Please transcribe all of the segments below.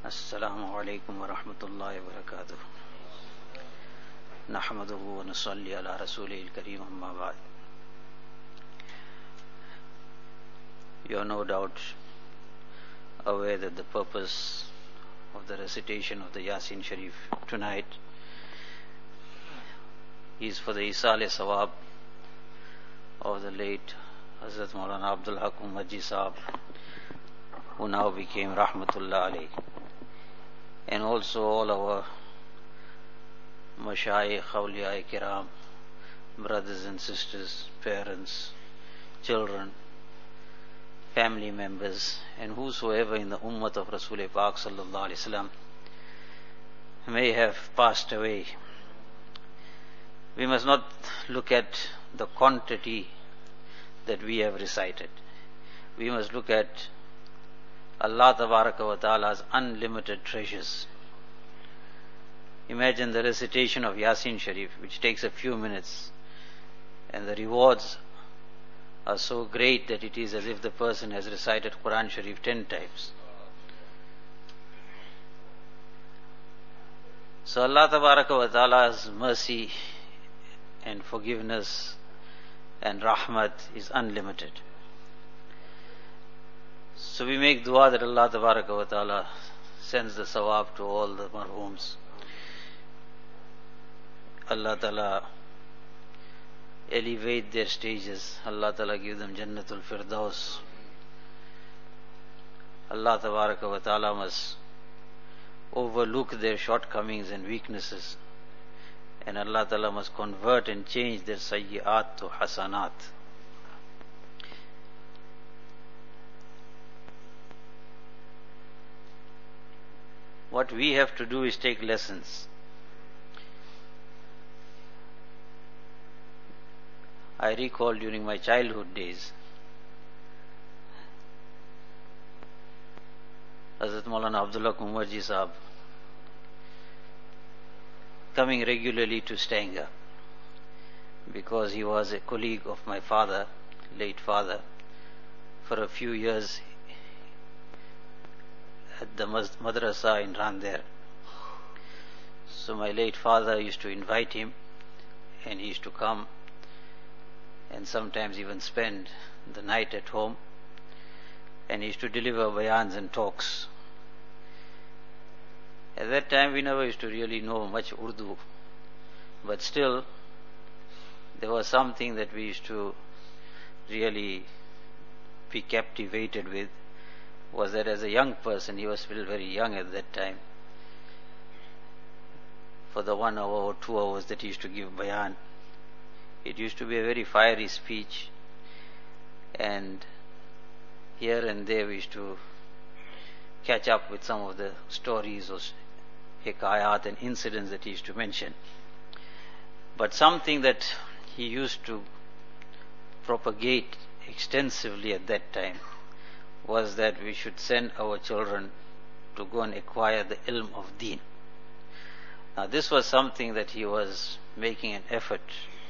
السلام عليكم ورحمة الله وبركاته. نحمده ونصلي على رسوله الكريم أما بعد. You are no doubt aware that the purpose of the recitation of the Yasin Sharif tonight is for the Isal-e-Sawab of the late Hazrat Maulana Abdul Haq Umarji Sahab, who now became Rahmatullah Alayh, and also all our Mashayikh, Awliya Kiram, brothers and sisters, parents, children, family members, and whosoever in the Ummah of Rasul Pak Sallallahu Alaihi Wasallam may have passed away. We must not look at the quantity that we have recited. We must look at Allah Tabaraka wa Ta'ala's unlimited treasures. Imagine the recitation of Yasin Sharif, which takes a few minutes, and the rewards are so great that it is as if the person has recited Quran Sharif 10 times. So Allah Tabaraka wa Ta'ala's mercy and forgiveness and rahmat is unlimited. So we make dua that Allah Tabaraka wa Ta'ala sends the sawab to all the marhooms. Allah Ta'ala elevate their stages. Allah Ta'ala give them Jannatul Firdaus. Allah Tabaraka wa Ta'ala must overlook their shortcomings and weaknesses, and Allah Ta'ala must convert and change their sayyi'at to hasanat. What we have to do is take lessons. I recall during my childhood days, Hazrat Maulana Abdul Haq Umarji Sahab coming regularly to Stanger, because he was a colleague of my father, late father. For a few years at the madrasa in Randeer. So my late father used to invite him, and he used to come and sometimes even spend the night at home, and he used to deliver bayans and talks. At that time we never used to really know much Urdu, but still there was something that we used to really be captivated with, was that as a young person, he was still very young at that time, for the 1 hour or 2 hours that he used to give bayan, it used to be a very fiery speech, and here and there we used to catch up with some of the stories or hikayat and incidents that he used to mention. But something that he used to propagate extensively at that time was that we should send our children to go and acquire the ilm of deen. Now this was something that he was making an effort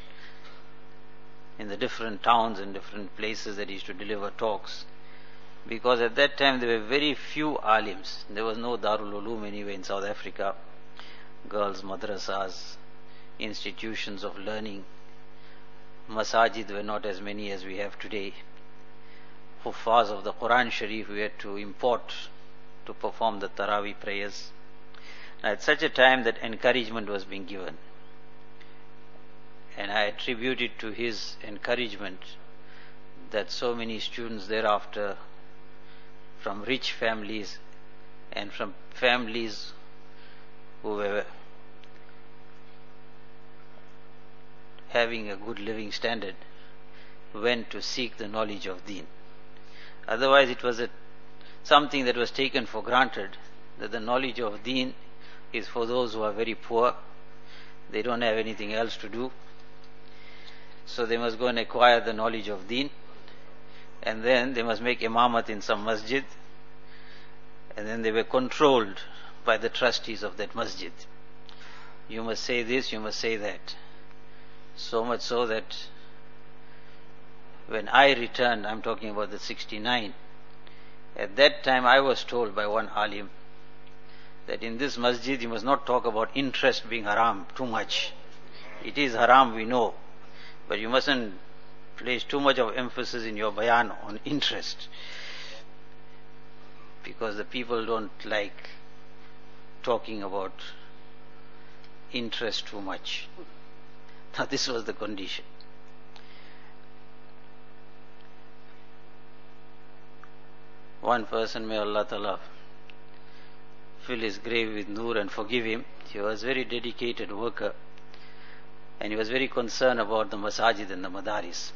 in the different towns and different places that he used to deliver talks, because at that time there were very few alims. There was no Darul Uloom anywhere in South Africa, girls' madrasas, institutions of learning. Masajid were not as many as we have today. Huffaz of the Quran Sharif we had to import to perform the Taraweeh prayers. Now at such a time that encouragement was being given, and I attribute it to his encouragement that so many students thereafter from rich families and from families who were having a good living standard went to seek the knowledge of deen. Otherwise it was something that was taken for granted, that the knowledge of deen is for those who are very poor. They don't have anything else to do, so they must go and acquire the knowledge of deen, and then they must make imamat in some masjid, and then they were controlled by the trustees of that masjid. You must say this, you must say that. So much so that when I returned, I'm talking about the 69, at that time I was told by one alim that in this masjid you must not talk about interest being haram too much. It is haram, we know, but you mustn't place too much of emphasis in your bayan on interest, because the people don't like talking about interest too much. Now this was the condition. One person, may Allah Ta'ala fill his grave with nur and forgive him, he was a very dedicated worker and he was very concerned about the masajid and the madaris.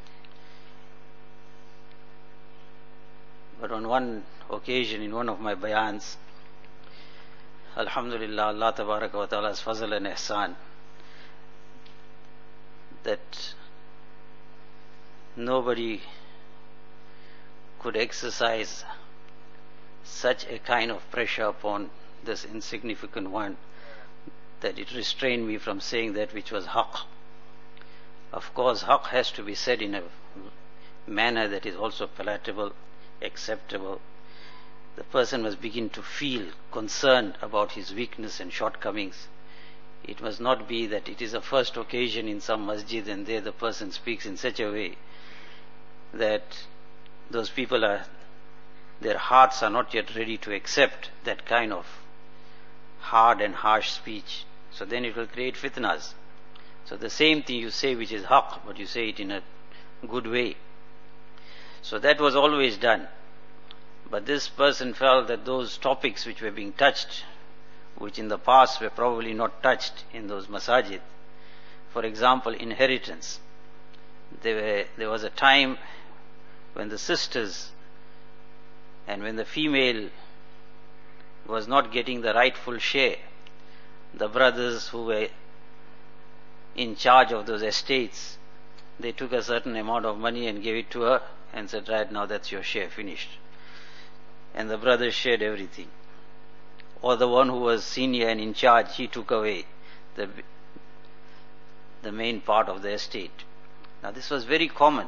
But on one occasion, in one of my bayans, Alhamdulillah, Allah Tabaraka wa Ta'ala's fazl and ihsan, that nobody could exercise such a kind of pressure upon this insignificant one that it restrained me from saying that which was haqq. Of course, haqq has to be said in a manner that is also palatable, acceptable. The person must begin to feel concerned about his weakness and shortcomings. It must not be that it is a first occasion in some masjid and there the person speaks in such a way that those people their hearts are not yet ready to accept that kind of hard and harsh speech. So then it will create fitnas. So the same thing you say which is haqq, but you say it in a good way. So that was always done. But this person felt that those topics which were being touched, which in the past were probably not touched in those masajid, for example, inheritance. There was a time when the sisters and when the female was not getting the rightful share, the brothers who were in charge of those estates, they took a certain amount of money and gave it to her and said, right now that's your share, finished. And the brothers shared everything. Or the one who was senior and in charge, he took away the main part of the estate. Now this was very common.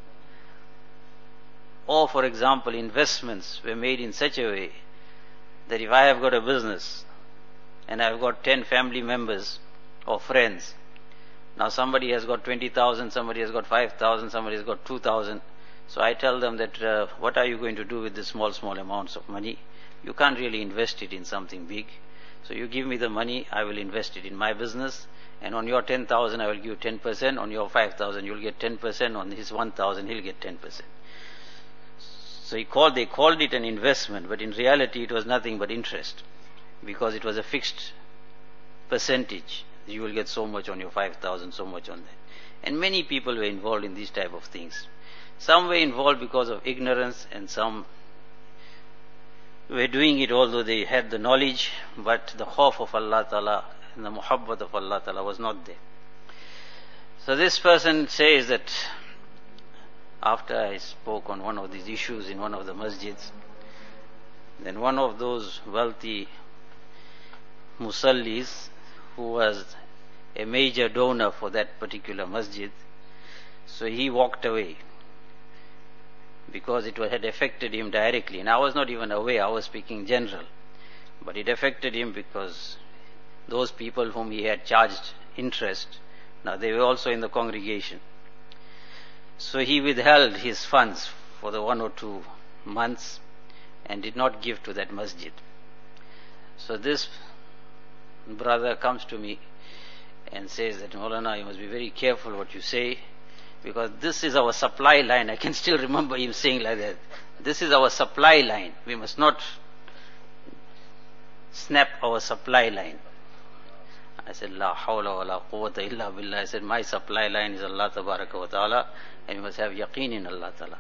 Or for example, investments were made in such a way that if I have got a business and I have got 10 family members or friends, now somebody has got 20,000, somebody has got 5,000, somebody has got 2,000. So I tell them that what are you going to do with this small amounts of money? You can't really invest it in something big. So you give me the money, I will invest it in my business, and on your 10,000 I will give you 10%, on your 5,000 you will get 10%, on his 1,000 he'll get 10%. So they called it an investment, but in reality it was nothing but interest, because it was a fixed percentage. You will get so much on your 5,000, so much on that. And many people were involved in these type of things. Some were involved because of ignorance, and some were doing it although they had the knowledge, but the khawf of Allah Ta'ala and the muhabbat of Allah Ta'ala was not there. So this person says that after I spoke on one of these issues in one of the masjids, then one of those wealthy musallis who was a major donor for that particular masjid, so he walked away because it had affected him directly. And I was not even aware, I was speaking general, but it affected him because those people whom he had charged interest, now they were also in the congregation. So he withheld his funds for the 1 or 2 months and did not give to that masjid. So this brother comes to me and says that, Maulana, you must be very careful what you say, because this is our supply line. I can still remember him saying like that. This is our supply line. We must not snap our supply line. I said, La hawla wa la quwwata illa billah. I said, my supply line is Allah Tabaraka wa Ta'ala, and you must have yaqeen in Allah Ta'ala.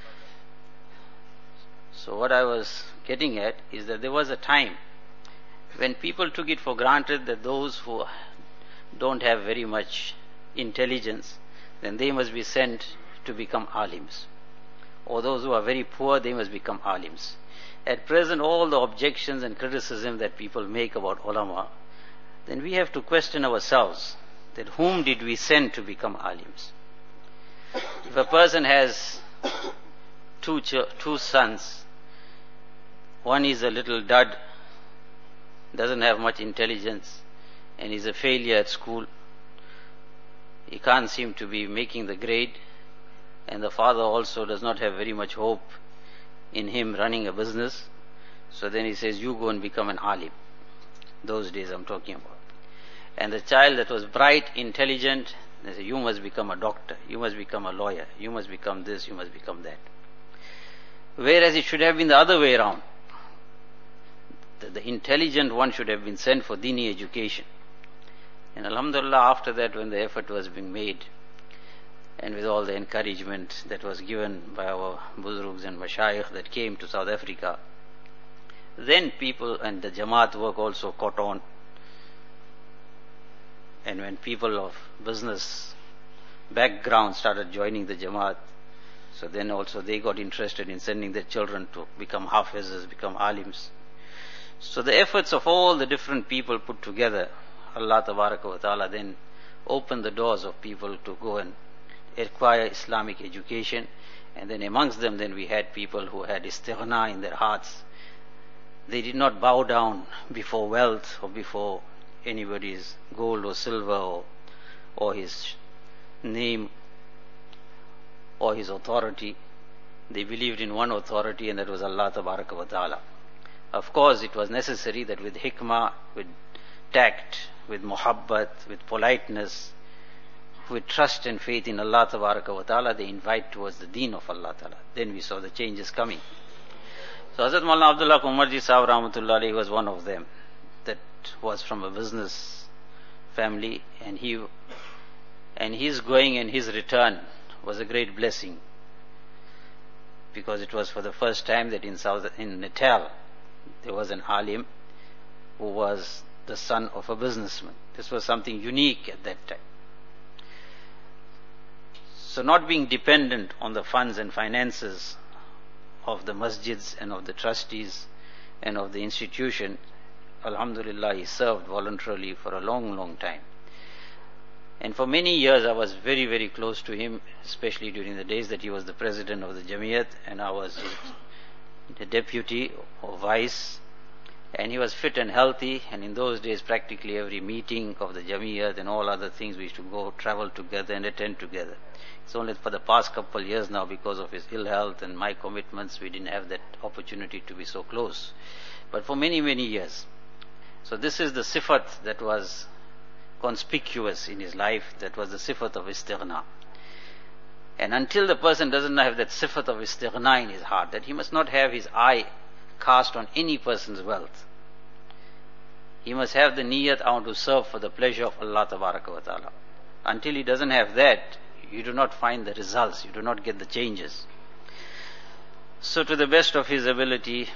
So what I was getting at is that there was a time when people took it for granted that those who don't have very much intelligence, then they must be sent to become alims. Or those who are very poor, they must become alims. At present, all the objections and criticism that people make about ulama, then we have to question ourselves that whom did we send to become alims? If a person has two sons, one is a little dud doesn't have much intelligence, and is a failure at school. He can't seem to be making the grade, and the father also does not have very much hope in him running a business. So then he says, you go and become an alim. Those days I'm talking about. And the child that was bright, intelligent, they say, you must become a doctor, you must become a lawyer, you must become this, you must become that. Whereas it should have been the other way around. The intelligent one should have been sent for dini education. And alhamdulillah, after that, when the effort was being made, and with all the encouragement that was given by our Buzrugs and Mashayikh that came to South Africa, then people and the Jamaat work also caught on. And when people of business background started joining the Jamaat, so then also they got interested in sending their children to become Hafizes, become Alims. So the efforts of all the different people put together, Allah Tabaraka wa Ta'ala then opened the doors of people to go and acquire Islamic education. And then amongst them then we had people who had istighna in their hearts. They did not bow down before wealth or before anybody's gold or silver or his name or his authority. They believed in one authority, and that was Allah Tabaraka wa Ta'ala. Of course, it was necessary that with hikmah, with tact, with muhabbat, with politeness, with trust and faith in Allah Tabaraka wa Ta'ala, they invite towards the deen of Allah Ta'ala. Then we saw the changes coming. So Hazrat Maulana Abdullah Umarji Sahib Rahmatullah Alayhi was one of them, that was from a business family, and his going and his return was a great blessing, because it was for the first time that in Natal there was an alim who was the son of a businessman. This was something unique at that time. So not being dependent on the funds and finances of the masjids and of the trustees and of the institution, alhamdulillah, he served voluntarily for a long, long time. And for many years I was very, very close to him, especially during the days that he was the president of the Jamiyat and I was the deputy or vice. And he was fit and healthy, and in those days practically every meeting of the Jamiyat and all other things we used to go, travel together and attend together. It's only for the past couple of years now, because of his ill health and my commitments, we didn't have that opportunity to be so close. But for many, many years. So this is the sifat that was conspicuous in his life, that was the sifat of istighna. And until the person doesn't have that sifat of istighna in his heart, that he must not have his eye cast on any person's wealth. He must have the niyat, I want to serve for the pleasure of Allah Tabaraka wa Ta'ala. Until he doesn't have that, you do not find the results, you do not get the changes. So to the best of his ability,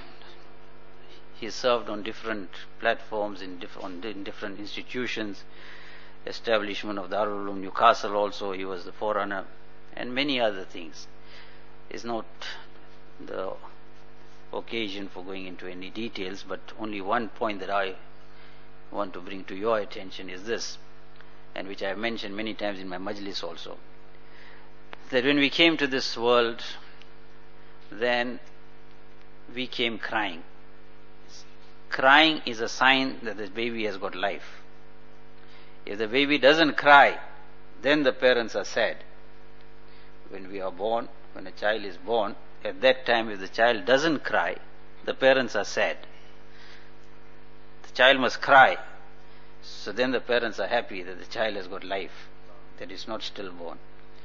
he served on different platforms, in different institutions, establishment of Darul Uloom Newcastle also, he was the forerunner, and many other things. It's not the occasion for going into any details, but only one point that I want to bring to your attention is this, and which I have mentioned many times in my majlis also, that when we came to this world, then we came crying. Crying is a sign that the baby has got life. If the baby doesn't cry, then the parents are sad. When we are born, when a child is born, at that time if the child doesn't cry, the parents are sad. The child must cry. So then the parents are happy that the child has got life, that is not stillborn.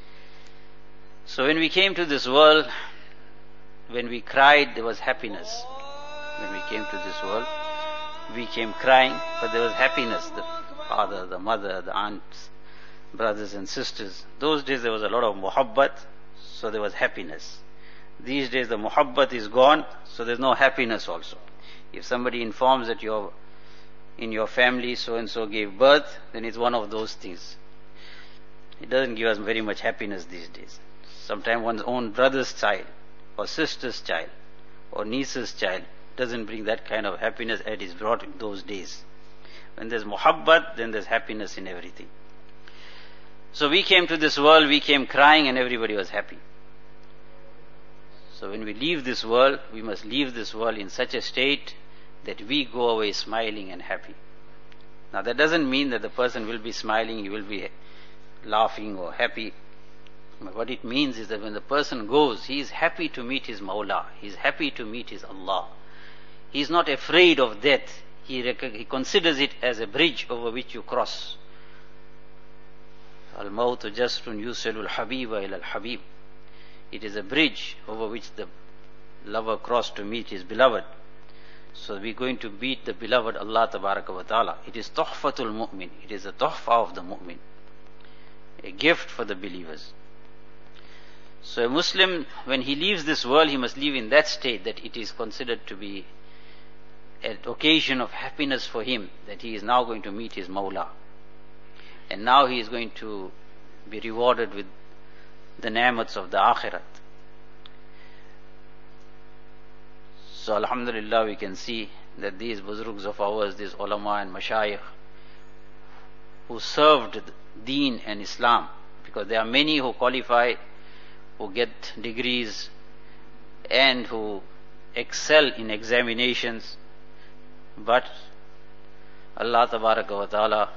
So when we came to this world, when we cried, there was happiness. When we came to this world, we came crying, but there was happiness. The father, the mother, the aunts, brothers and sisters. Those days there was a lot of muhabbat, so there was happiness. These days the muhabbat is gone, so there's no happiness also. If somebody informs that in your family so-and-so gave birth, then it's one of those things. It doesn't give us very much happiness these days. Sometimes one's own brother's child, or sister's child, or niece's child doesn't bring that kind of happiness as is brought in those days. When there's muhabbat, then there's happiness in everything. So we came to this world, we came crying, and everybody was happy. So when we leave this world, we must leave this world in such a state that we go away smiling and happy. Now that doesn't mean that the person will be smiling, he will be laughing or happy. But what it means is that when the person goes, he is happy to meet his Mawla, he is happy to meet his Allah. He is not afraid of death. He considers it as a bridge over which you cross. Al-mawtu jasrun yusilu al-habiba ila al-habib. It is a bridge over which the lover crossed to meet his beloved. So we're going to meet the beloved Allah Tabaraka wa Ta'ala. It is tuhfatul mu'min. It is a tuhfa of the mu'min. A gift for the believers. So a Muslim, when he leaves this world, he must live in that state that it is considered to be an occasion of happiness for him, that he is now going to meet his Mawla. And now he is going to be rewarded with the ni'mats of the Akhirat. So Alhamdulillah, we can see that these Buzurgs of ours, these ulama and mashayikh, who served Deen and Islam, because there are many who qualify, who get degrees and who excel in examinations, but Allah Tabaraka wa Ta'ala,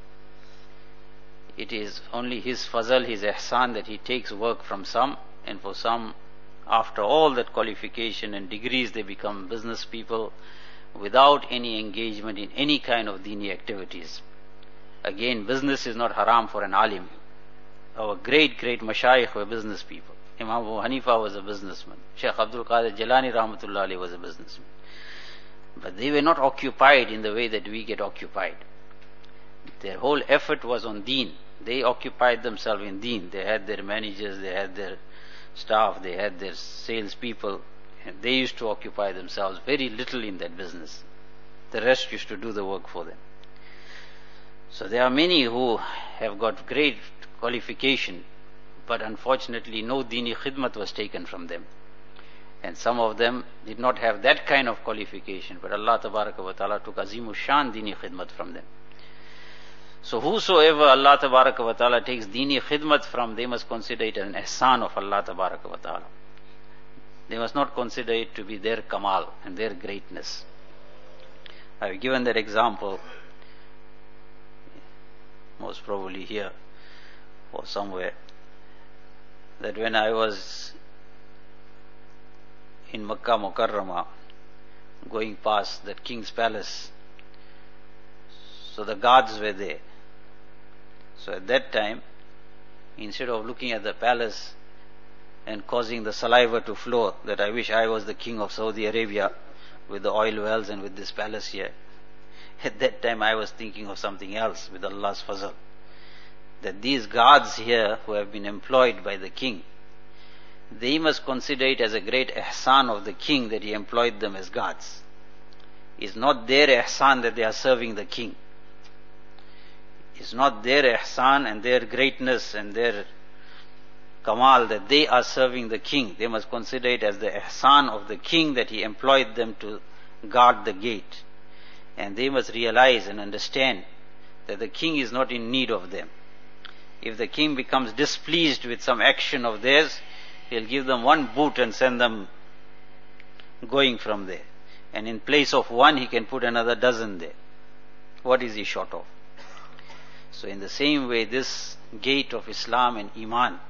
it is only His fazal, His ihsan, that He takes work from some, and for some, after all that qualification and degrees, they become business people without any engagement in any kind of dini activities. Again, business is not haram for an alim. Our great mashayikh were business people. Imam Abu Hanifa was a businessman. Shaykh Abdul Qadir Jilani Rahmatullah Alayhi was a businessman. But they were not occupied in the way that we get occupied. Their whole effort was on deen. They occupied themselves in deen. They had their managers, they had their staff, they had their sales people, and they used to occupy themselves very little in that business. The rest used to do the work for them. So there are many who have got great qualification, but unfortunately no dini khidmat was taken from them. And some of them did not have that kind of qualification, but Allah Tabaraka wa Ta'ala took azimu shan dini khidmat from them. So whosoever Allah Tabaraka wa Ta'ala takes dini khidmat from, they must consider it an ihsan of Allah Tabaraka wa Ta'ala. They must not consider it to be their kamal and their greatness. I have given that example, most probably here or somewhere, that when I was in Makkah Mukarramah, going past that king's palace, so the guards were there. So at that time, instead of looking at the palace and causing the saliva to flow, that I wish I was the king of Saudi Arabia with the oil wells and with this palace here, at that time I was thinking of something else with Allah's fazl. That these guards here who have been employed by the king, they must consider it as a great ihsan of the king that he employed them as guards. It's not their ihsan that they are serving the king. It's not their ihsan and their greatness and their kamal that they are serving the king. They must consider it as the ihsan of the king that he employed them to guard the gate. And they must realize and understand that the king is not in need of them. If the king becomes displeased with some action of theirs, he'll give them one boot and send them going from there. And in place of one, he can put another dozen there. What is he short of? So in the same way, this gate of Islam and Iman,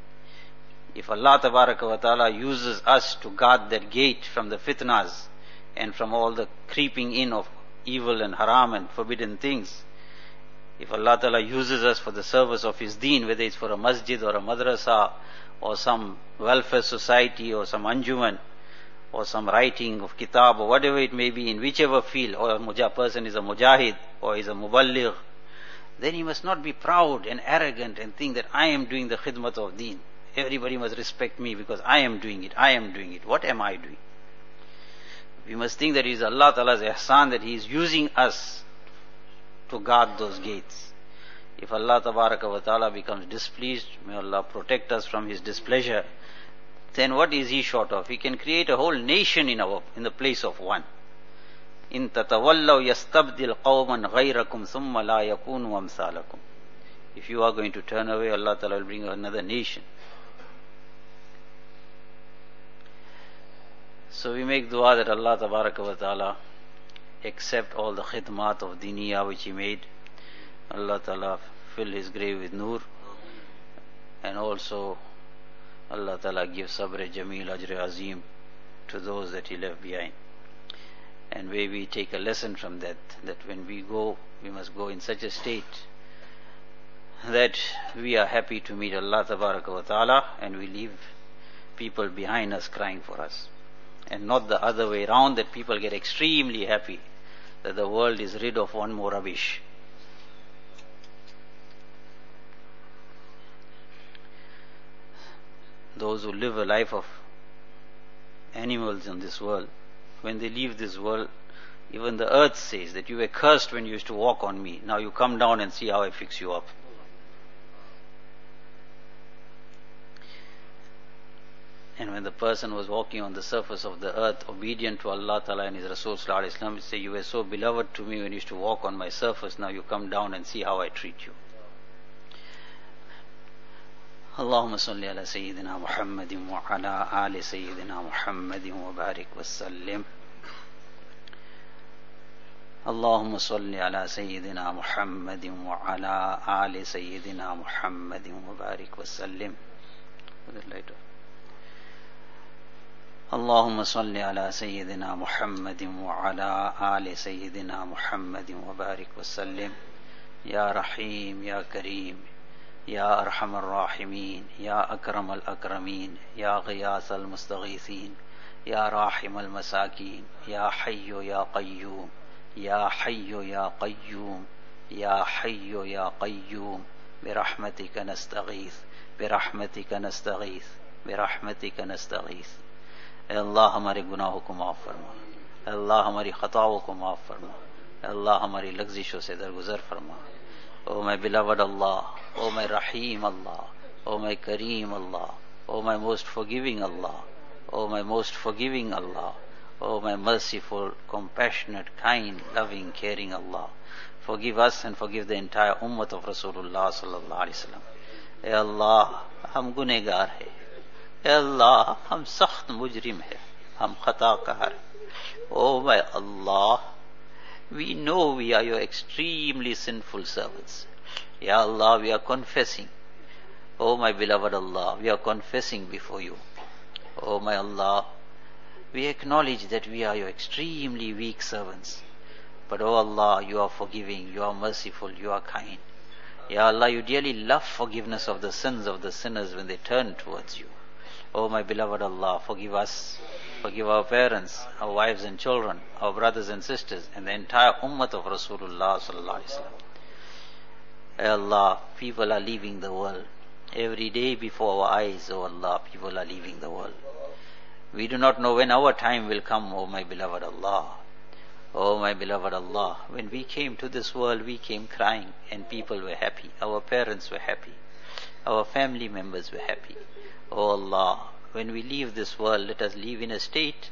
if Allah Tabaraka wa Ta'ala uses us to guard that gate from the fitnas and from all the creeping in of evil and haram and forbidden things, if Allah Ta'ala uses us for the service of His deen, whether it's for a masjid or a madrasa or some welfare society or some anjuman or some writing of kitab or whatever it may be, in whichever field, or a person is a mujahid or is a muballigh, then he must not be proud and arrogant and think that I am doing the khidmat of deen. Everybody must respect me because I am doing it. I am doing it. What am I doing? We must think that it is Allah Ta'ala's ihsan that He is using us to guard those gates. If Allah Tabaraka wa Ta'ala becomes displeased, may Allah protect us from His displeasure, then what is He short of? He can create a whole nation in the place of one. In tatawallaw yastabdil qawman ghayrakum thumma la yakunu amsalakum. If you are going to turn away, Allah Ta'ala will bring another nation. So we make dua that Allah Tabaraka wa Ta'ala accept all the khidmat of Diniya which he made. Allah Ta'ala fill his grave with Noor, and also Allah Ta'ala give Sabr Jameel Ajr Azim to those that he left behind. And where we take a lesson from that, that when we go, we must go in such a state that we are happy to meet Allah Tabaraka wa Ta'ala, and we leave people behind us crying for us. And not the other way around, that people get extremely happy that the world is rid of one more rubbish. Those who live a life of animals in this world, when they leave this world, even the earth says that you were cursed when you used to walk on me. Now you come down and see how I fix you up. And when the person was walking on the surface of the earth, obedient to Allah Ta'ala and His Rasul Sallallahu Alaihi Wasallam, he said, you were so beloved to me when you used to walk on my surface, now you come down and see how I treat you. Allahumma salli ala Sayyidina Muhammadin wa ala ali Sayyidina Muhammadin wa barik wa sallim. Allahumma salli ala Sayyidina Muhammadin wa ala ali Sayyidina Muhammadin wa barik wa sallim. اللهم صل على سيدنا محمد وعلى آل سيدنا محمد وبارك وسلم. يا رحيم يا كريم يا أرحم الراحمين يا أكرم الأكرمين يا غياث المستغيثين يا راحم المساكين يا حي يا قيوم يا حي يا قيوم يا حي يا قيوم برحمتك نستغيث برحمتك نستغيث برحمتك نستغيث. اللہ ہمارے گناہوں کو معاف فرما, اللہ ہماری خطاؤں کو معاف فرما, اللہ ہماری لغزشوں سے درگزر فرما. او my beloved Allah, O my Rahim Allah, O my Kareem Allah, O my most forgiving Allah, O my most forgiving Allah, O my merciful, compassionate, kind, loving, caring Allah, forgive us and forgive the entire ummah of Rasulullah sallallahu alaihi wasallam. اے اللہ, ہم گنہگار ہیں. اے اللہ, ہم سخت مجرم ہیں, ہم خطا کار. Oh my Allah, we know we are your extremely sinful servants. Ya Allah, we are confessing. Oh my beloved Allah, we are confessing before you. Oh my Allah, we acknowledge that we are your extremely weak servants. But oh Allah, you are forgiving, you are merciful, you are kind. Ya Allah, you dearly love forgiveness of the sins of the sinners when they turn towards you. Oh my beloved Allah, forgive us, forgive our parents, our wives and children, our brothers and sisters, and the entire ummah of Rasulullah sallallahu alaihi wasallam. Ya Allah, people are leaving the world. Every day before our eyes, oh Allah, people are leaving the world. We do not know when our time will come, oh my beloved Allah. Oh my beloved Allah, when we came to this world, we came crying and people were happy. Our parents were happy. Our family members were happy. Oh Allah, when we leave this world, let us leave in a state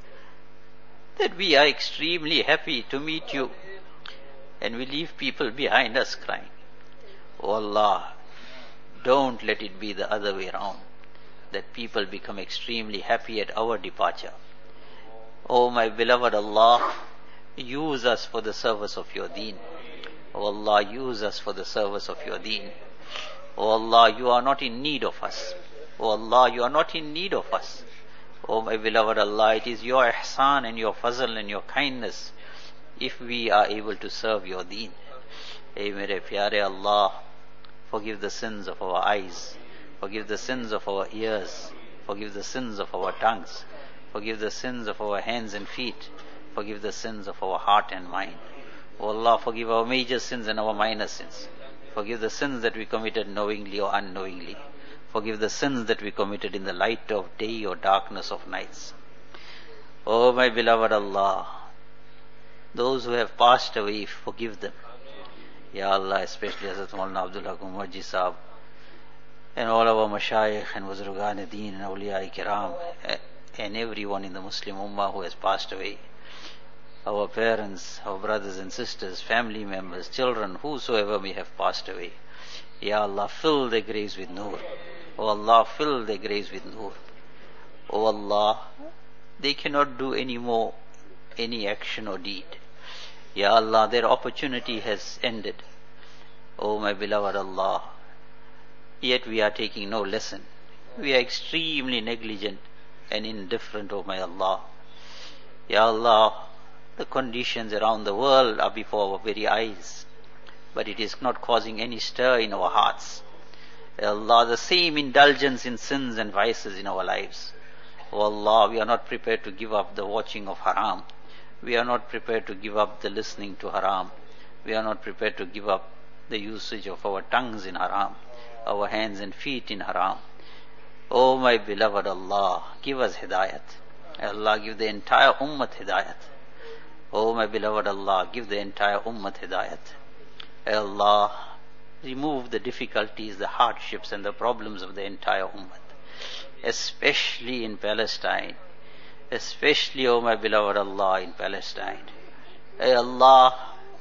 that we are extremely happy to meet you, and we leave people behind us crying. Oh Allah, don't let it be the other way around, that people become extremely happy at our departure. Oh my beloved Allah, use us for the service of your deen. Oh Allah, use us for the service of your deen. Oh Allah, you are not in need of us. Oh Allah, you are not in need of us. Oh my beloved Allah, it is your ihsan and your fazl and your kindness if we are able to serve your deen. Hey mere pyare Allah, forgive the sins of our eyes, forgive the sins of our ears, forgive the sins of our tongues, forgive the sins of our hands and feet, forgive the sins of our heart and mind. Oh Allah, forgive our major sins and our minor sins. Forgive the sins that we committed knowingly or unknowingly. Forgive the sins that we committed in the light of day or darkness of nights. Oh my beloved Allah, those who have passed away, forgive them. Ya Allah, especially Hazrat Maulana Abdul Hakim Marji Sahab, and all our mashayikh and Wazrugan Deen and Awliya Kiram, and everyone in the Muslim Ummah who has passed away. Our parents, our brothers and sisters, family members, children, whosoever may have passed away. Ya Allah, fill their graves with Noor. Oh Allah, fill their graves with Noor. Oh Allah, they cannot do any more, any action or deed. Ya Allah, their opportunity has ended. O my beloved Allah, yet we are taking no lesson. We are extremely negligent and indifferent, O my Allah. Ya Allah, the conditions around the world are before our very eyes, but it is not causing any stir in our hearts. Ya Allah, the same indulgence in sins and vices in our lives. O Allah, we are not prepared to give up the watching of haram. We are not prepared to give up the listening to haram. We are not prepared to give up the usage of our tongues in haram, our hands and feet in haram. O my beloved Allah, give us hidayat. Allah, give the entire ummah hidayat. O my beloved Allah, give the entire ummah hidayat. Allah, remove the difficulties, the hardships and the problems of the entire ummah, especially in Palestine. Especially, O my beloved Allah, in Palestine. Hey Allah,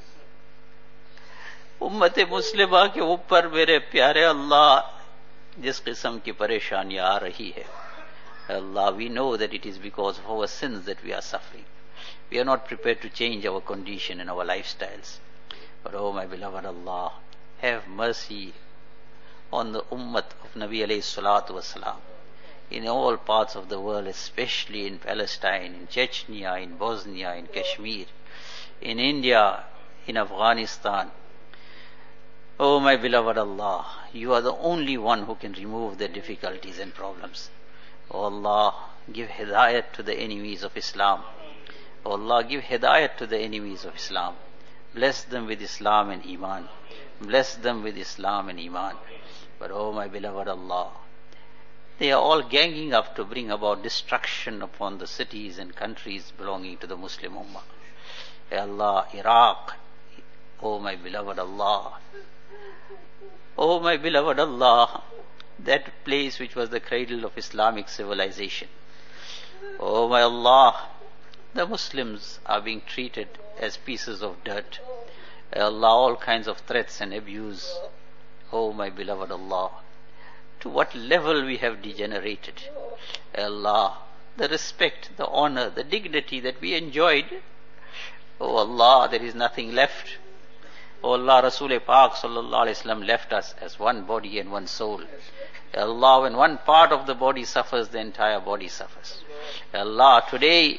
उम्मत मुस्लिमा के ऊपर मेरे प्यारे अल्लाह जिस किस्म की परेशानियां आ रही है, Allah, we know that it is because of our sins that we are suffering. We are not prepared to change our condition and our lifestyles. But oh my beloved Allah, have mercy on the ummah of Nabi alayhi salatu wasalam in all parts of the world, especially in Palestine, in Chechnya, in Bosnia, in Kashmir, in India, in Afghanistan. Oh my beloved Allah, you are the only one who can remove the difficulties and problems. Oh Allah, give hidayat to the enemies of Islam. Oh Allah, give hidayat to the enemies of Islam. Bless them with Islam and Iman. Bless them with Islam and Iman. But oh my beloved Allah, they are all ganging up to bring about destruction upon the cities and countries belonging to the Muslim Ummah. Ya Allah, Iraq, oh my beloved Allah, oh my beloved Allah, that place which was the cradle of Islamic civilization. Oh my Allah, the Muslims are being treated as pieces of dirt. Ya Allah, all kinds of threats and abuse. Oh my beloved Allah, to what level we have degenerated. Ya Allah, the respect, the honor, the dignity that we enjoyed, oh Allah, there is nothing left. Oh Allah, Rasul Pak sallallahu alayhi wasallam left us as one body and one soul. Ya Allah, when one part of the body suffers, the entire body suffers. Ya Allah, today,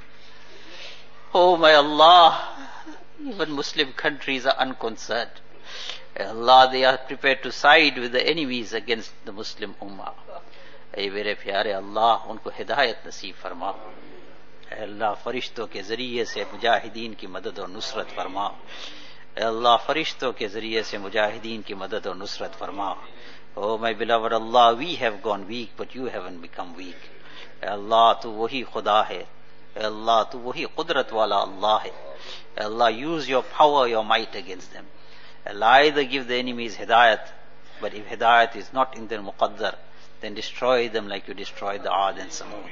oh my Allah, even Muslim countries are unconcerned. Ya Allah, they are prepared to side with the enemies against the Muslim Ummah. Ay mere pyare Allah, unko hidayat naseeb farma. Ay Allah, farishton ke zariye se mujahideen ki madad aur nusrat farma. Ay Allah, farishton ke zariye se mujahideen ki madad aur nusrat farma. Oh my beloved Allah, we have gone weak, but you haven't become weak. Ay Allah, tu wahi Khuda hai. Ay Allah, tu wahi Qudrat wala Allah hai. Ay Allah, use your power, your might against them. Allah, either give the enemies hidayat, but if hidayat is not in their muqaddar, then destroy them like you destroyed the Aad and Samood.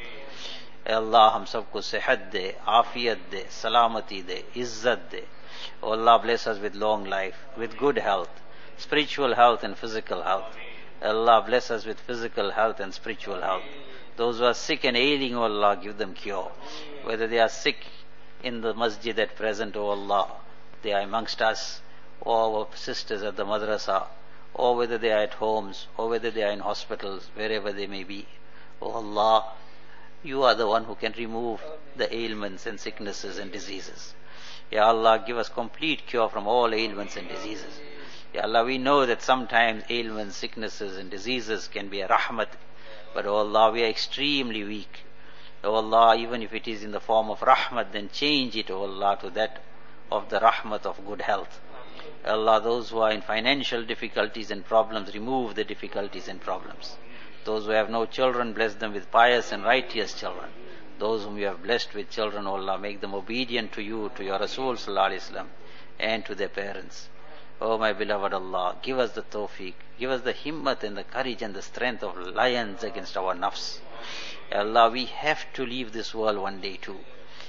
Allah, hum sabko sehat de, afiyat de, salamati de, izzat de. Oh Allah, bless us with long life, with good health, spiritual health and physical health. Allah, bless us with physical health and spiritual health. Those who are sick and ailing, oh Allah, give them cure. Whether they are sick in the masjid at present, oh Allah, they are amongst us, or our sisters at the madrasa, or whether they are at homes, or whether they are in hospitals, wherever they may be. Oh Allah, you are the one who can remove the ailments and sicknesses and diseases. Ya Allah, give us complete cure from all ailments and diseases. Ya Allah, we know that sometimes ailments, sicknesses and diseases can be a rahmat, but oh Allah, we are extremely weak. Oh Allah, even if it is in the form of rahmat, then change it, oh Allah, to that of the rahmat of good health. Allah, those who are in financial difficulties and problems, remove the difficulties and problems. Those who have no children, bless them with pious and righteous children. Those whom you have blessed with children, O Allah, make them obedient to you, to your Rasul sallallahu alaihi wasallam, and to their parents. Oh my beloved Allah, give us the tawfiq, give us the himmat and the courage and the strength of lions against our nafs. Allah, we have to leave this world one day too.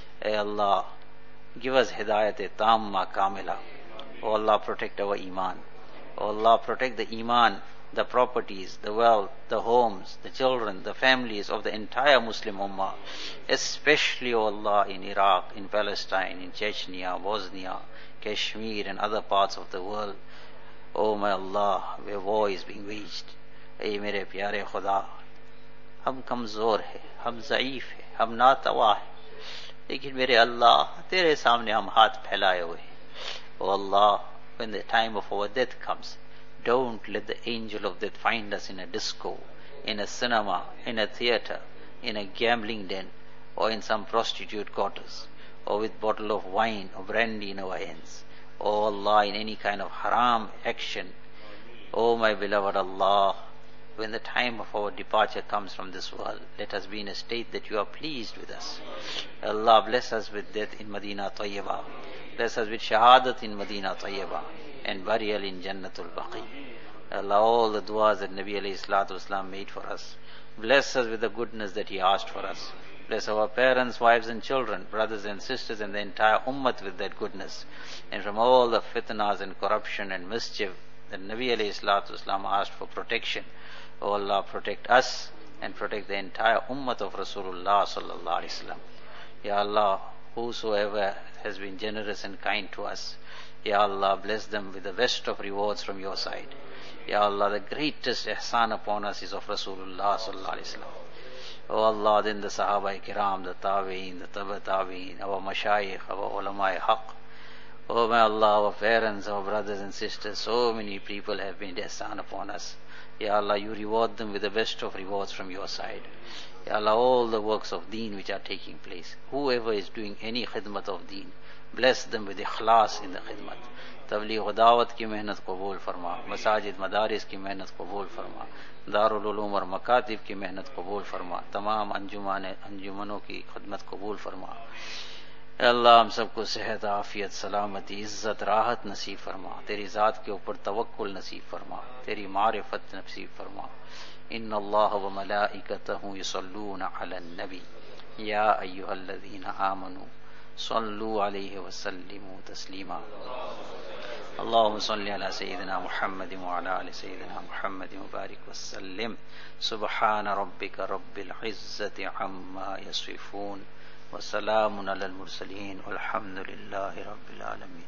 Allah, give us hidayat-e-tamma kamila. Oh Allah, protect our iman. Oh Allah, protect the iman the properties, the wealth, the homes, the children, the families of the entire Muslim Ummah, especially, O Allah, in Iraq, in Palestine, in Chechnya, Bosnia, Kashmir and other parts of the world. O my Allah, where war is being waged. Ey mere pyare Khuda, hum kamzor hai, hum zaif hai, hum natawa hai. लेकिन मेरे अल्लाह तेरे सामने हम हाथ फैलाए हुए हैं. O Allah, when the time of our death comes, don't let the angel of death find us in a disco, in a cinema, in a theater, in a gambling den, or in some prostitute quarters, or with bottle of wine or brandy in our hands. O Allah, in any kind of haram action. O my beloved Allah, when the time of our departure comes from this world, let us be in a state that you are pleased with us. Allah, bless us with death in Madinah Tayyibah. Bless us with shahadat in Madinah Tayyibah and burial in Jannatul Baqi. Allah, all the du'as that Nabi alayhi salatu wasalam made for us. Bless us with the goodness that He asked for us. Bless our parents, wives and children, brothers and sisters and the entire ummah with that goodness. And from all the fitnas and corruption and mischief that Nabi alayhi salatu wasalam asked for protection. O Allah, protect us and protect the entire ummah of Rasulullah sallallahu alaihi wasallam. Ya Allah, whosoever has been generous and kind to us, Ya Allah, bless them with the best of rewards from your side. Ya Allah, the greatest ihsan upon us is of Rasulullah sallallahu alaihi wasallam. O Allah, then the Sahaba-i-Kiram, the Tabi'een, the Tabi'een, our Mashayikh, our Ulama-i-Haq. O my Allah, our parents, our brothers and sisters, so many people have been ihsan upon us. Ya Allah, you reward them with the best of rewards from your side. Ya Allah, all the works of deen which are taking place, whoever is doing any khidmat of deen, bless them with ikhlas in the khidmat. Tabligh wa dawat ki mehnat qabul farma, masajid madaris ki mehnat qabul farma, Darul Ulum और मकातिब की मेहनत कबूल फरमा, तमाम अंजुमनों की खदमत कबूल फरमा. अल्लाह हम सबको सेहत, आफियत, सलामती, इज्जत, राहत नसीब फरमा. तेरी ज़ात के ऊपर तवक्कुल नसीब फरमा, तेरी मारिफत नसीब फरमा. इन्न अल्लाह व मलाइकतहु युसल्लूना अलन नबी या अय्युहल्लज़ीना आमनू सल्लू अलैहि व सल्लिमू तस्लीमा. اللهم صل على سيدنا محمد وعلى آل سيدنا محمد وبارك وسلم. سبحان ربك رب العزة عما يصفون وسلام على المرسلين والحمد لله رب العالمين.